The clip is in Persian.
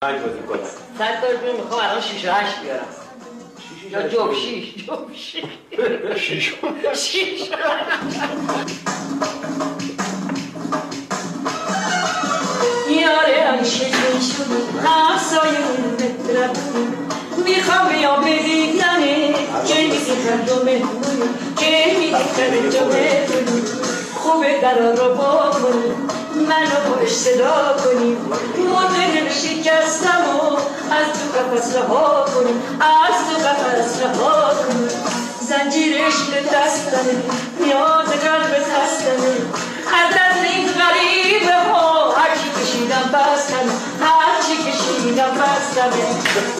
پنج بازی کنم. صد تا جون میخوام الان 6 و 8 بیارم. یا جوب 6 جوب 6 یاره همیشه جون شدی همسایه مهربونی میخوام بیام ببیننه چه میزیدن دو مهمونی چه میزیدن دو مهمونی خوبه درا رو با کنی منو باش صدا کنی مدرن شکستم و از تو قفص رها کنی از تو قفص رها کنی زنجیرش به دستمه نیاز قلب خستمه از این غریبه ها هرچی کشیدم بستمه هرچی کشیدم بستمه